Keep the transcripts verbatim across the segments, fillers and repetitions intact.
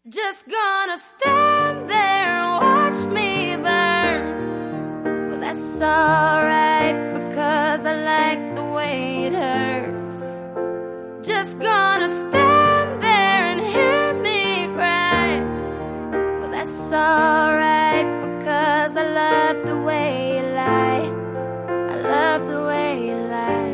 Just gonna stand there and watch me burn. Well, that's alright because I like the way it hurts. Just gonna stand there and hear me cry. Well, that's alright because I love the way you lie. I love the way you lie.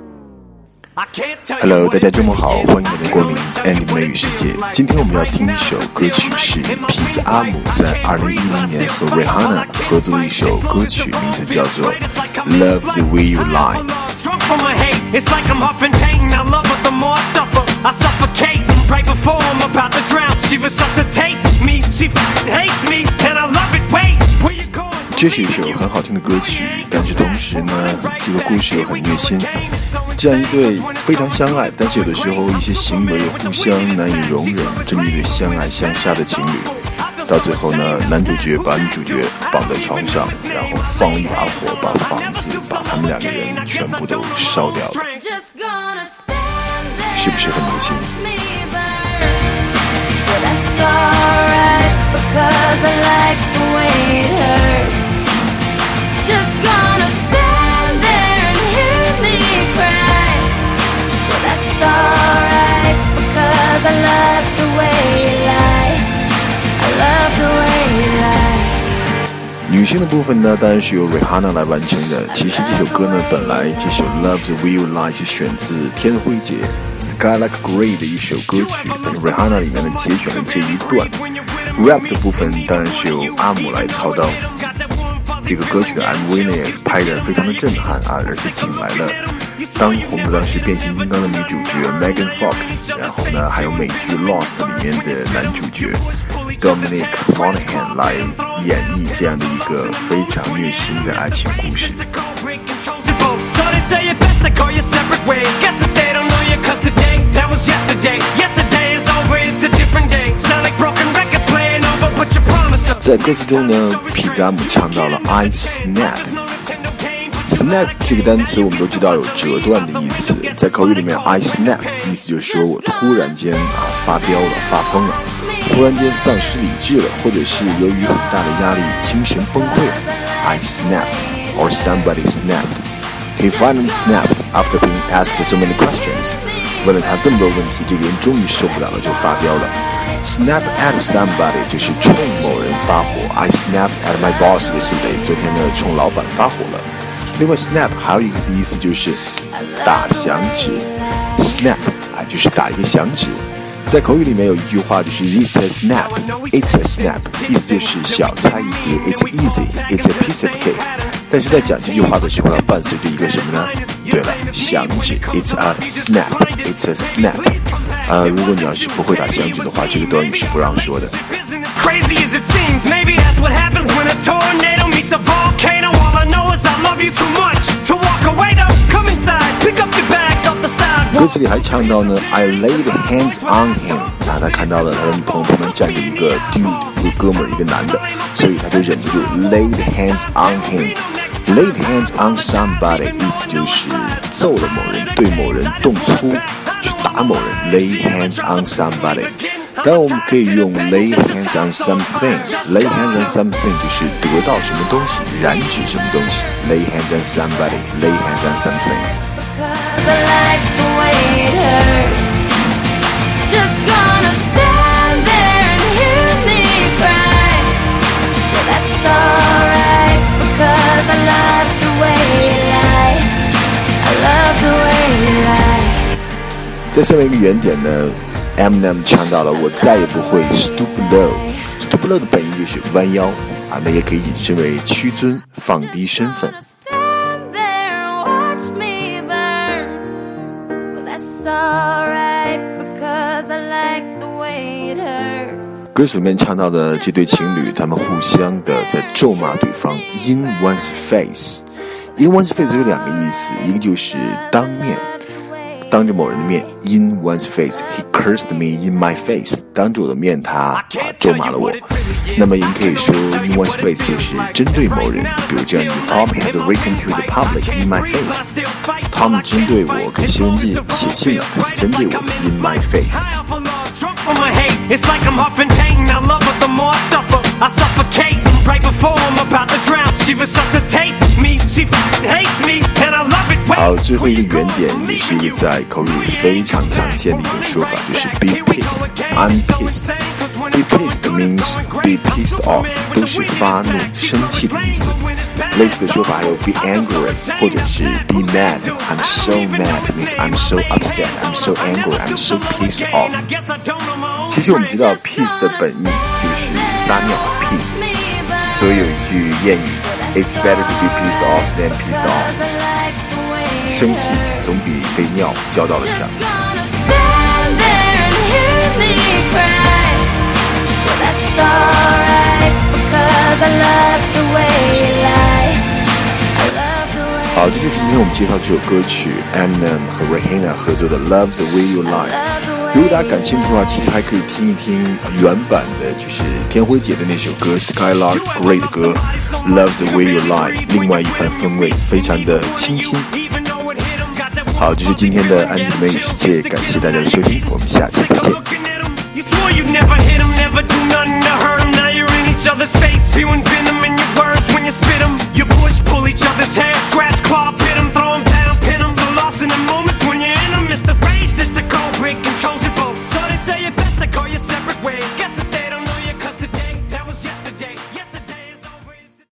Hello， 大家周末好，欢迎你们光临 Andy 的美语世界。今天我们要听一首歌曲，是痞子阿姆在二零一零年和 Rihanna 合作的一首歌曲，名字叫做 Love the Way You Lie。 It's like I'm huffing pain. I love her the more I suffer. I suffocate right before I'm about to drown. She resuscitates me. She f***ing hates me, and I love it. Wait, where you going? 这是一首很好听的歌曲，但是同时呢，这个故事又很虐心。这样一对非常相爱，但是有的时候一些行为又互相难以容忍，这么一对相爱相杀的情侣，到最后呢，男主角把女主角绑在床上，然后放一把火，把房子，把他们两个人全部都烧掉了，是不是很恶心？女性的部分呢，当然是由 Rihanna 来完成的。其实这首歌呢，本来这首 Love the Way You Lie 是选自天辉姐 Sky Like Grey 的一首歌曲，但是 Rihanna 里面呢节选了这一段 rap 的部分，当然是由阿姆来操刀。这个歌曲的 M V 呢也拍得非常的震撼啊，而且请来了当红的当时变形金刚的女主角 Megan Fox， 然后呢还有美剧 Lost 里面的男主角 Dominic Monaghan 来演绎这样的一个非常虐心的爱情故事。在歌词中呢，痞子阿姆唱到了 I snap。 snap 这个单词我们都知道有折断的意思，在口语里面 I snap 意思就是说我突然间啊发飙了，发疯了，突然间丧失理智了，或者是由于很大的压力精神崩溃了。 I snap or somebody snapped. He finally snapped after being asked so many questions. 问了他这么多问题，这个人终于受不了了，就发飙了。Snap at somebody 就是冲某人发火。 I snapped at my boss yesterday. 昨天呢冲老板发火了。另外 snap 还有一个意思就是打响指， snap 啊就是打一个响指。在口语里面有一句话就是 It's a snap, It's a snap， 意思就是小菜一碟， It's easy, It's a piece of cake。 但是在讲这句话的时候要伴随着一个什么呢？对了，响指， It's a snap, It's a snap。 呃，如果你要是不会打响指的话，这个短语是不让说的。 Crazy as it seems, maybe that's what happens when a tornado meets a volcano. All I know is I love you too much to walk away. Though, come inside, pick up your bags off the sidewalk. 歌词里还唱到呢 I laid hands on him， 啊，他看到了他的朋友旁边站着一个 dude， 一个哥们儿，一个男的，所以他就忍不住 laid hands on him。laid hands on somebody 意思就是揍了某人，对某人动粗，去打某人。lay hands on somebody。当然我们可以用 lay hands on something， lay hands on something 就是得到什么东西，染指什么东西。lay hands on somebody， lay hands on something。 Just gonna stand there and hear me cry. Well, that's alright because I love the way you lie. I love the way you lie. 在下面一个原点呢Eminem 唱到了我再也不会 stoop low。 stoop low 的本意就是弯腰啊，那也可以引申为屈尊，放低身份。歌词里面唱到的这对情侣，他们互相的在咒骂对方 in one's face。 in one's face 有两个意思，一个就是当面，当着某人的面 in one's face， he cursed me in my face， 当着我的面他、啊、咒骂了我。那么也可以说 in one's face 就是针对某人，比如这样 Tom has written to the public in my face， Tom 针对我给新闻界写信了，他是针对我的 in my face。 It's like I'm huffing pain. 好，最后一个原点也是一个在口语里非常常见的一种说法，就是 be pissed, I'm pissed. Be pissed means be pissed off， 都是发怒、生气的意思。类似的说法还有 be angry， 或者是 be mad. I'm so mad means I'm so upset, I'm so angry, I'm so pissed off. 其实我们知道 piss 的本意就是撒尿 piss， 所以有一句谚语 It's better to be pissed off than pissed off， 生气总比被尿浇到了墙。好，这就是今天我们介绍这首歌曲 Eminem 和 Rihanna 合作的 Love the Way You Lie。 如果大家感兴趣的话，其实还可以听一听原版的，就是天辉姐的那首歌 Skylark Grey 的歌 Love the Way You Lie， 另外一番风味，非常的清新。好，这是今天的安迪美语世界，感谢大家的收听，我们下期再见。 You swore you'd never hit him, never do nothing to hurt him. Now you're in each other's face, spewing venom in your words when you spit him. You push, pull each other's hair, scratch, claw,